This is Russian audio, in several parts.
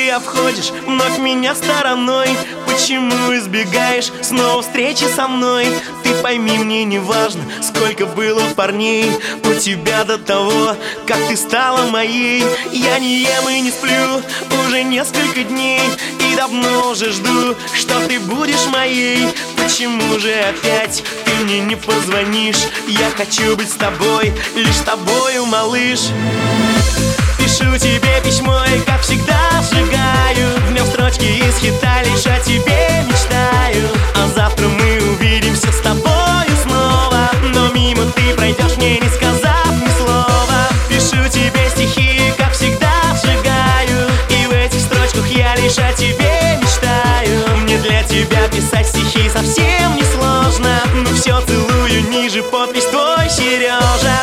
ты обходишь вновь меня стороной? Почему избегаешь снова встречи со мной? Ты пойми, мне не важно, сколько было парней у тебя до того, как ты стала моей. Я не ем и не сплю уже несколько дней, и давно уже жду, что ты будешь моей. Почему же опять ты мне не позвонишь? Я хочу быть с тобой, лишь с тобою, малыш. Пишу тебе письмо и, как всегда, сжигаю в нем строчки из хита, лишь о тебе мечтаю. А завтра мы увидимся с тобою снова, но мимо ты пройдешь, мне не сказав ни слова. Пишу тебе стихи, как всегда, сжигаю, и в этих строчках я лишь о тебе мечтаю. Мне для тебя писать стихи совсем не сложно, но все целую ниже, подпись твой, Сережа.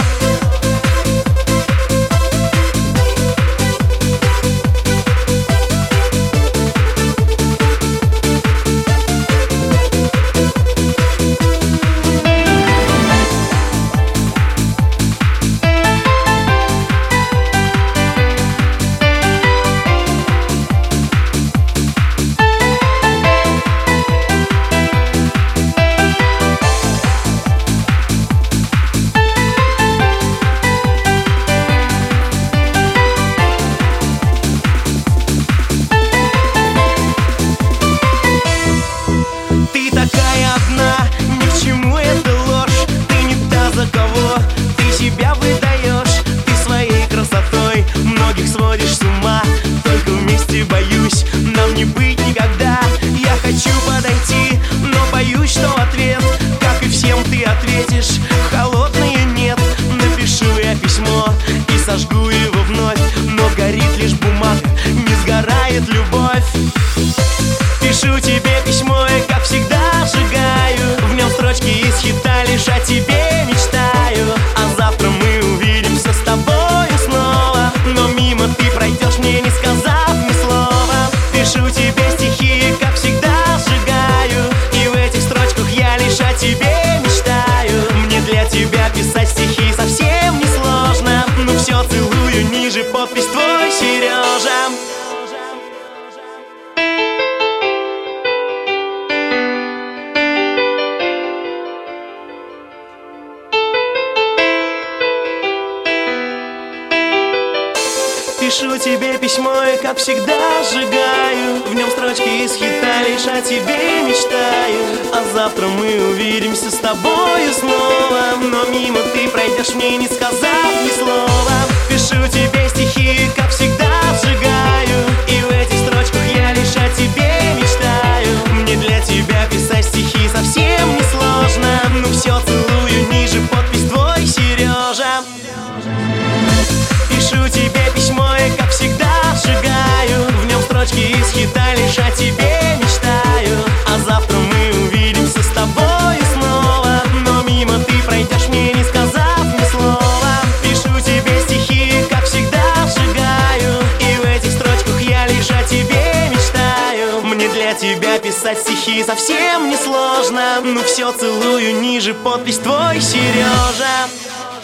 Сводишь с ума, только вместе боюсь нам не быть никогда. Я хочу подойти, но боюсь, что ответ, как и всем, ты ответишь холодное нет. Напишу я письмо и сожгу его вновь, но горит лишь бумага, не сгорает любовь. Пишу тебе письмо и, как всегда, сжигаю в нем строчки из хита, лишь о тебе мечтаю. А завтра мы увидимся с тобою снова, но мимо ты пройдешь, мне не сказав ни слова. Пишу тебе стихи, как всегда, сжигаю, и в этих строчках я лишь о тебе мечтаю. Мне для тебя писать стихи совсем не сложно, но все целую ниже, подпись твой, Сережа. Пишу тебе письмо и, как всегда, сжигаю в нем строчки из хита, лишь о тебе мечтаю. А завтра мы увидимся с тобою снова, но мимо ты пройдешь, мне не сказав ни слова. Пишу тебе стихи, как всегда, сжигаю, и в этих строчках я лишь о тебе мечтаю. Мне для тебя писать стихи совсем не сложно, но все целую ниже, подпись твой, Сережа. Пишу тебе письмо и, как всегда, сжигаю в нем строчки из хита, лишь о тебе мечтаю. А завтра мы увидимся с тобою снова, но мимо ты пройдешь, мне не сказав ни слова. Пишу тебе стихи, как всегда, сжигаю, и в этих строчках я лишь о тебе мечтаю. Мне для тебя писать стихи совсем не сложно, но все целую ниже, подпись твой, Сережа.